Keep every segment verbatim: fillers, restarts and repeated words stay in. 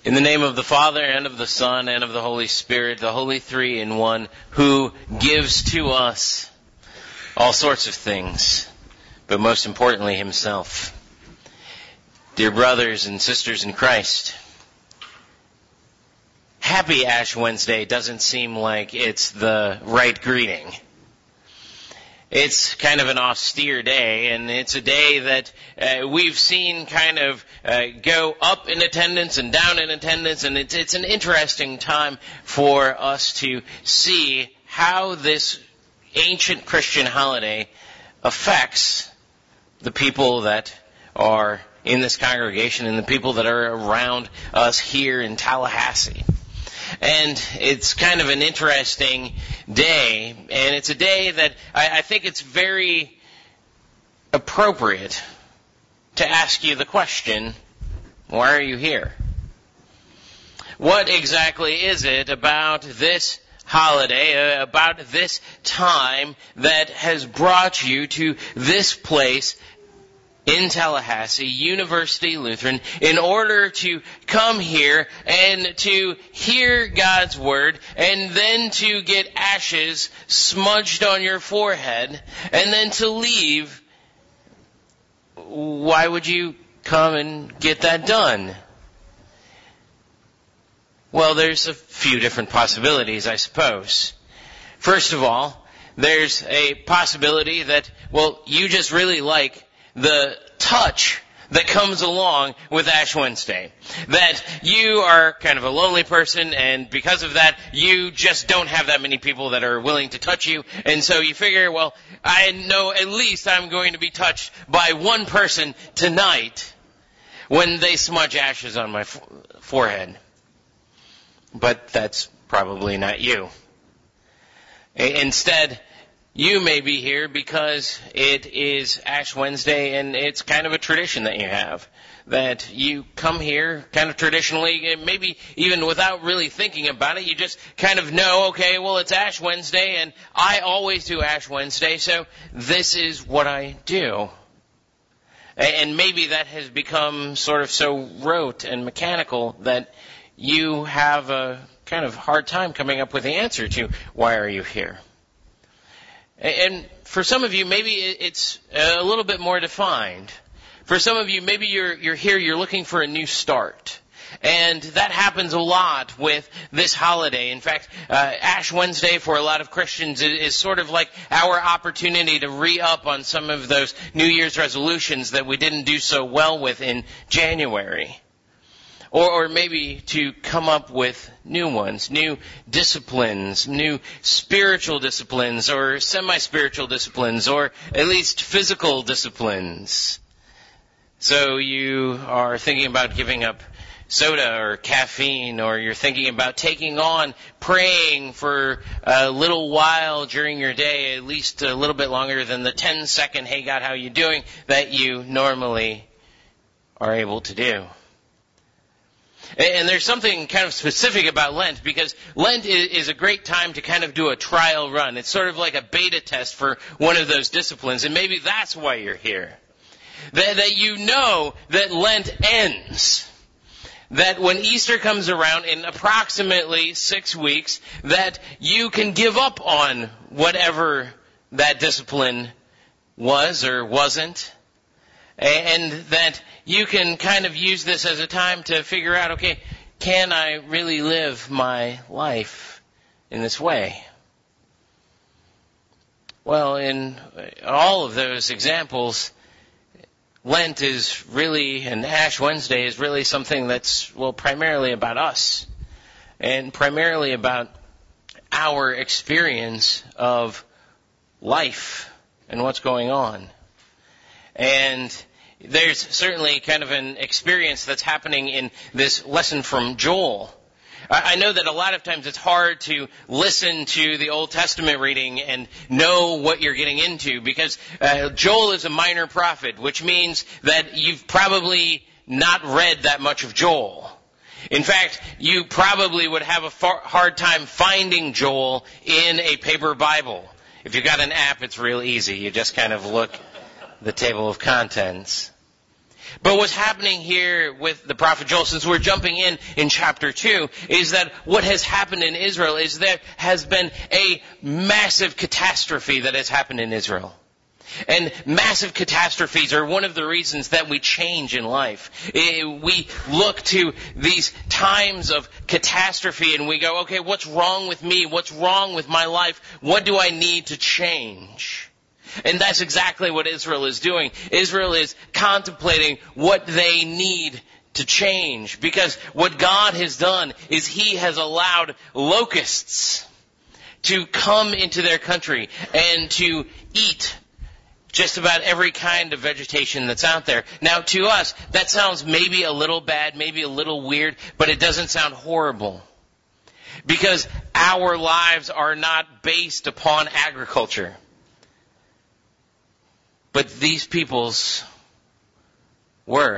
In the name of the Father, and of the Son, and of the Holy Spirit, the Holy Three in One, who gives to us all sorts of things, but most importantly, Himself. Dear brothers and sisters in Christ, Happy Ash Wednesday doesn't seem like it's the right greeting. It's kind of an austere day, and it's a day that uh, we've seen kind of uh, go up in attendance and down in attendance, and it's, it's an interesting time for us to see how this ancient Christian holiday affects the people that are in this congregation and the people that are around us here in Tallahassee. And it's kind of an interesting day, and it's a day that I, I think it's very appropriate to ask you the question, why are you here? What exactly is it about this holiday, uh, about this time that has brought you to this place in Tallahassee, University Lutheran, in order to come here and to hear God's Word, and then to get ashes smudged on your forehead, and then to leave? Why would you come and get that done? Well, there's a few different possibilities, I suppose. First of all, there's a possibility that, well, you just really like the touch that comes along with Ash Wednesday. That you are kind of a lonely person, and because of that, you just don't have that many people that are willing to touch you, and so you figure, well, I know at least I'm going to be touched by one person tonight when they smudge ashes on my f- forehead. But that's probably not you. Instead, you may be here because it is Ash Wednesday, and it's kind of a tradition that you have. That you come here kind of traditionally, maybe even without really thinking about it. You just kind of know, okay, well, it's Ash Wednesday, and I always do Ash Wednesday, so this is what I do. And maybe that has become sort of so rote and mechanical that you have a kind of hard time coming up with the answer to why are you here. And for some of you, maybe it's a little bit more defined. For some of you, maybe you're you're here, you're looking for a new start. And that happens a lot with this holiday. In fact, uh, Ash Wednesday for a lot of Christians is, is sort of like our opportunity to re-up on some of those New Year's resolutions that we didn't do so well with in January. Or, or maybe to come up with new ones, new disciplines, new spiritual disciplines, or semi-spiritual disciplines, or at least physical disciplines. So you are thinking about giving up soda or caffeine, or you're thinking about taking on praying for a little while during your day, at least a little bit longer than the ten second, hey God, how you doing, that you normally are able to do. And there's something kind of specific about Lent, because Lent is a great time to kind of do a trial run. It's sort of like a beta test for one of those disciplines, and maybe that's why you're here. That, that you know that Lent ends. That when Easter comes around in approximately six weeks, that you can give up on whatever that discipline was or wasn't. And that you can kind of use this as a time to figure out, okay, can I really live my life in this way? Well, in all of those examples, Lent is really, and Ash Wednesday is really something that's, well, primarily about us. And primarily about our experience of life and what's going on. And there's certainly kind of an experience that's happening in this lesson from Joel. I know that a lot of times it's hard to listen to the Old Testament reading and know what you're getting into, because uh, Joel is a minor prophet, which means that you've probably not read that much of Joel. In fact, you probably would have a far, hard time finding Joel in a paper Bible. If you've got an app, it's real easy. You just kind of look the table of contents. But what's happening here with the prophet Joel, since we're jumping in in chapter two, is that what has happened in Israel is there has been a massive catastrophe that has happened in Israel. And massive catastrophes are one of the reasons that we change in life. We look to these times of catastrophe and we go, okay, what's wrong with me? What's wrong with my life? What do I need to change? And that's exactly what Israel is doing. Israel is contemplating what they need to change. Because what God has done is He has allowed locusts to come into their country and to eat just about every kind of vegetation that's out there. Now, to us, that sounds maybe a little bad, maybe a little weird, but it doesn't sound horrible. Because our lives are not based upon agriculture. But these people's were.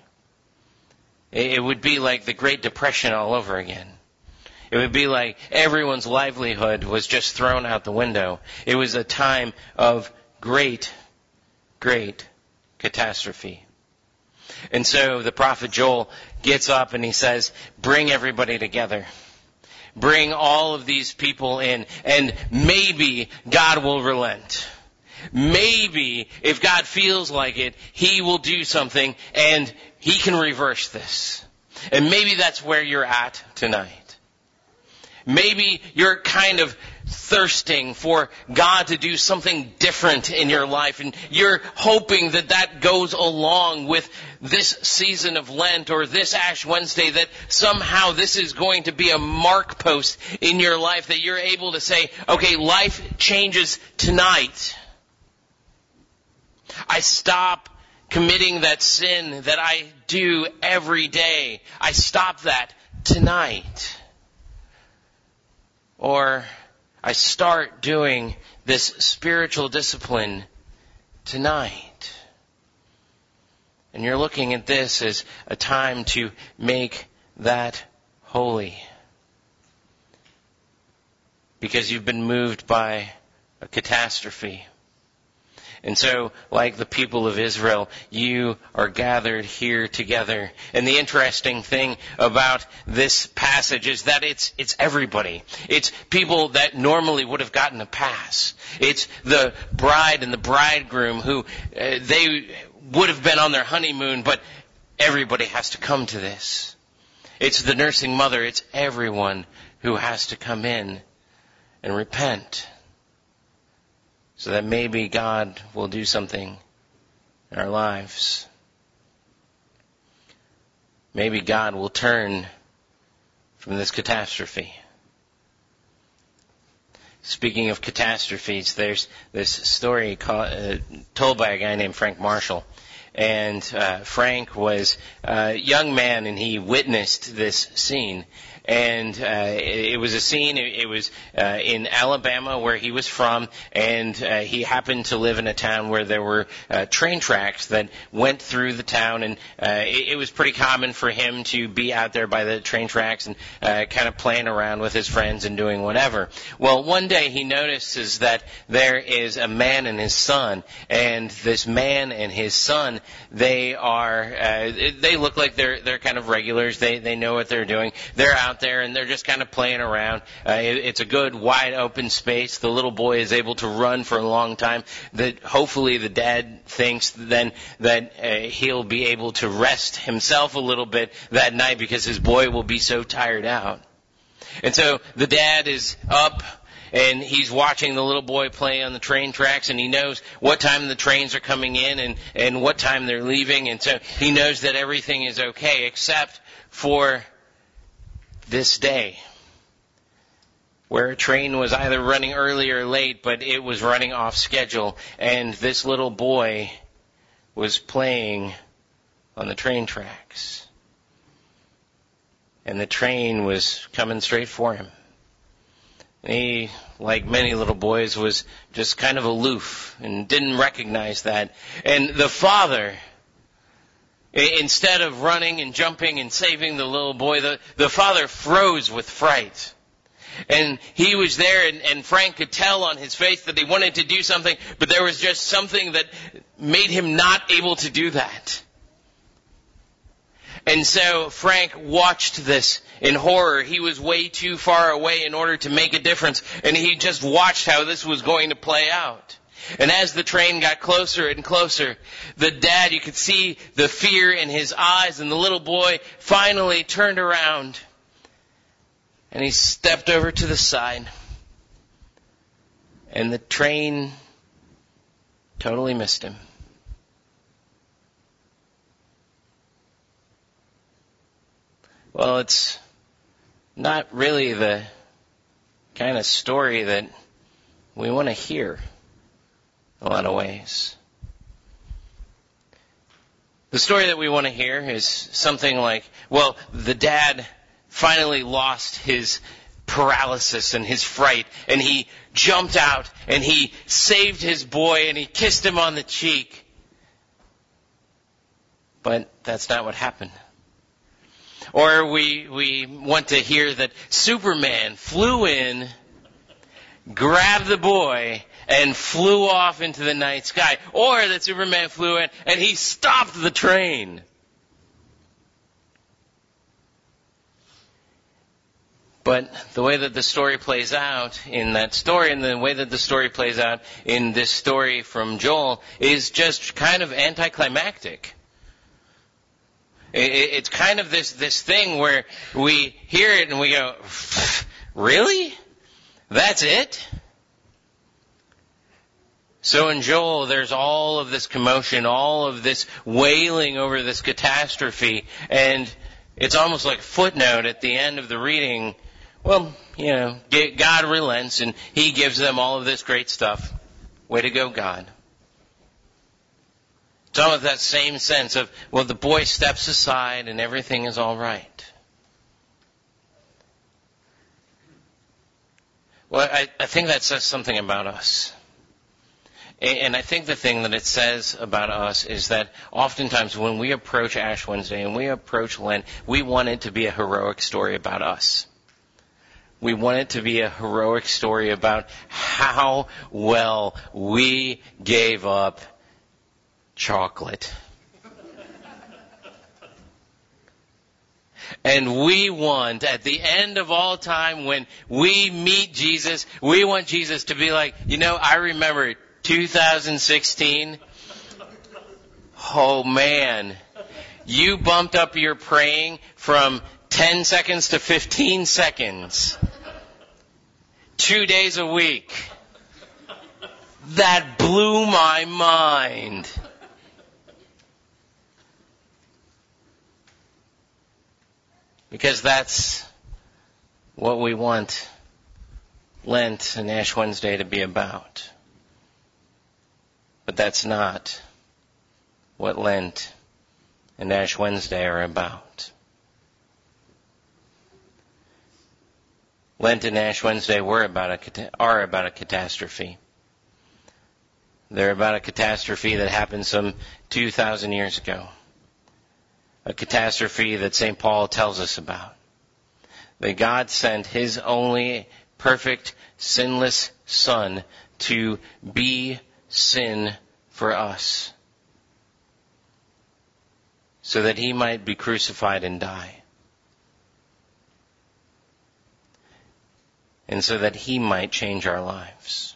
It would be like the Great Depression all over again. It would be like everyone's livelihood was just thrown out the window. It was a time of great Great catastrophe. And so the prophet Joel gets up and he says, bring everybody together. Bring all of these people in, and maybe God will relent. Maybe, if God feels like it, He will do something and He can reverse this. And maybe that's where you're at tonight. Maybe you're kind of thirsting for God to do something different in your life, and you're hoping that that goes along with this season of Lent or this Ash Wednesday, that somehow this is going to be a mark post in your life, that you're able to say, okay, life changes tonight. I stop committing that sin that I do every day. I stop that tonight. Or I start doing this spiritual discipline tonight. And you're looking at this as a time to make that holy. Because you've been moved by a catastrophe. And so, like the people of Israel, you are gathered here together. And the interesting thing about this passage is that it's it's everybody. It's people that normally would have gotten a pass. It's the bride and the bridegroom who uh, they would have been on their honeymoon, but everybody has to come to this. It's the nursing mother. It's everyone who has to come in and repent. So that maybe God will do something in our lives. Maybe God will turn from this catastrophe. Speaking of catastrophes, there's this story called, uh, told by a guy named Frank Marshall. And uh, Frank was a young man, and he witnessed this scene. And uh, it, it was a scene, it, it was uh, in Alabama where he was from, and uh, he happened to live in a town where there were uh, train tracks that went through the town, and uh, it, it was pretty common for him to be out there by the train tracks and uh, kind of playing around with his friends and doing whatever. Well, one day he notices that there is a man and his son, and this man and his son, they are, uh, they look like they're they're kind of regulars. They they know what they're doing. They're out there and they're just kind of playing around. Uh, it, it's a good wide open space. The little boy is able to run for a long time. That hopefully the dad thinks then that uh, he'll be able to rest himself a little bit that night because his boy will be so tired out. And so the dad is up, and he's watching the little boy play on the train tracks, and he knows what time the trains are coming in and, and what time they're leaving. And so he knows that everything is okay except for this day, where a train was either running early or late, but it was running off schedule. And this little boy was playing on the train tracks. And the train was coming straight for him. He, like many little boys, was just kind of aloof and didn't recognize that. And the father, instead of running and jumping and saving the little boy, the, the father froze with fright. And he was there, and, and Frank could tell on his face that he wanted to do something, but there was just something that made him not able to do that. And so Frank watched this in horror. He was way too far away in order to make a difference, and he just watched how this was going to play out. And as the train got closer and closer, the dad, you could see the fear in his eyes, and the little boy finally turned around, and he stepped over to the side, and the train totally missed him. Well, it's not really the kind of story that we want to hear in a lot of ways. The story that we want to hear is something like, well, the dad finally lost his paralysis and his fright, and he jumped out, and he saved his boy, and he kissed him on the cheek. But that's not what happened. Or we we want to hear that Superman flew in, grabbed the boy, and flew off into the night sky. Or that Superman flew in and he stopped the train. But the way that the story plays out in that story, and the way that the story plays out in this story from Joel, is just kind of anticlimactic. It's kind of this, this thing where we hear it and we go, really? That's it? So in Joel, there's all of this commotion, all of this wailing over this catastrophe, and it's almost like a footnote at the end of the reading. Well, you know, God relents and He gives them all of this great stuff. Way to go, God. It's almost that same sense of, well, the boy steps aside and everything is all right. Well, I, I think that says something about us. And I think the thing that it says about us is that oftentimes when we approach Ash Wednesday and we approach Lent, we want it to be a heroic story about us. We want it to be a heroic story about how well we gave up chocolate. And we want, at the end of all time, when we meet Jesus, we want Jesus to be like, you know, I remember two thousand sixteen. Oh man, you bumped up your praying from ten seconds to fifteen seconds. Two days a week. That blew my mind. Because that's what we want Lent and Ash Wednesday to be about. But that's not what Lent and Ash Wednesday are about. Lent and Ash Wednesday were about a, are about a catastrophe. They're about a catastrophe that happened some two thousand years ago. A catastrophe that Saint Paul tells us about. That God sent His only perfect, sinless Son to be sin for us, so that He might be crucified and die, and so that He might change our lives.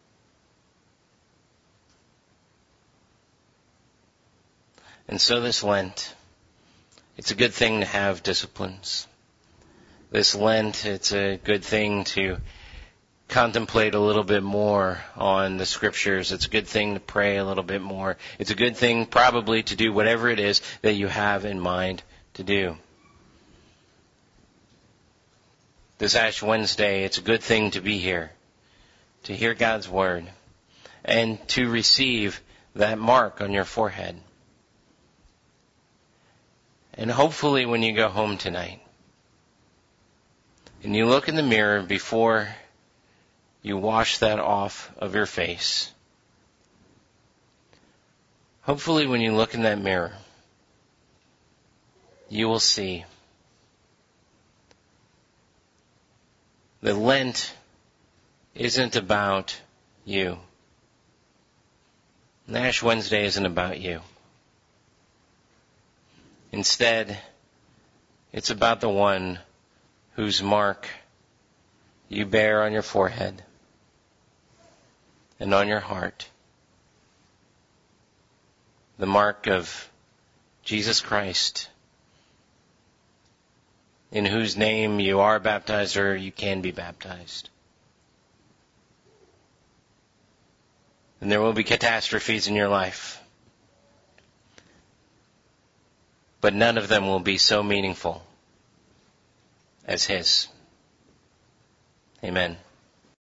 And so this Lent, it's a good thing to have disciplines. This Lent, it's a good thing to contemplate a little bit more on the Scriptures. It's a good thing to pray a little bit more. It's a good thing probably to do whatever it is that you have in mind to do. This Ash Wednesday, it's a good thing to be here, to hear God's Word, and to receive that mark on your forehead. And hopefully when you go home tonight, and you look in the mirror before you wash that off of your face, hopefully when you look in that mirror, you will see that Lent isn't about you. And Ash Wednesday isn't about you. Instead, It's about the one whose mark you bear on your forehead and on your heart. The mark of Jesus Christ, in whose name you are baptized or you can be baptized. And there will be catastrophes in your life, but none of them will be so meaningful as His. Amen.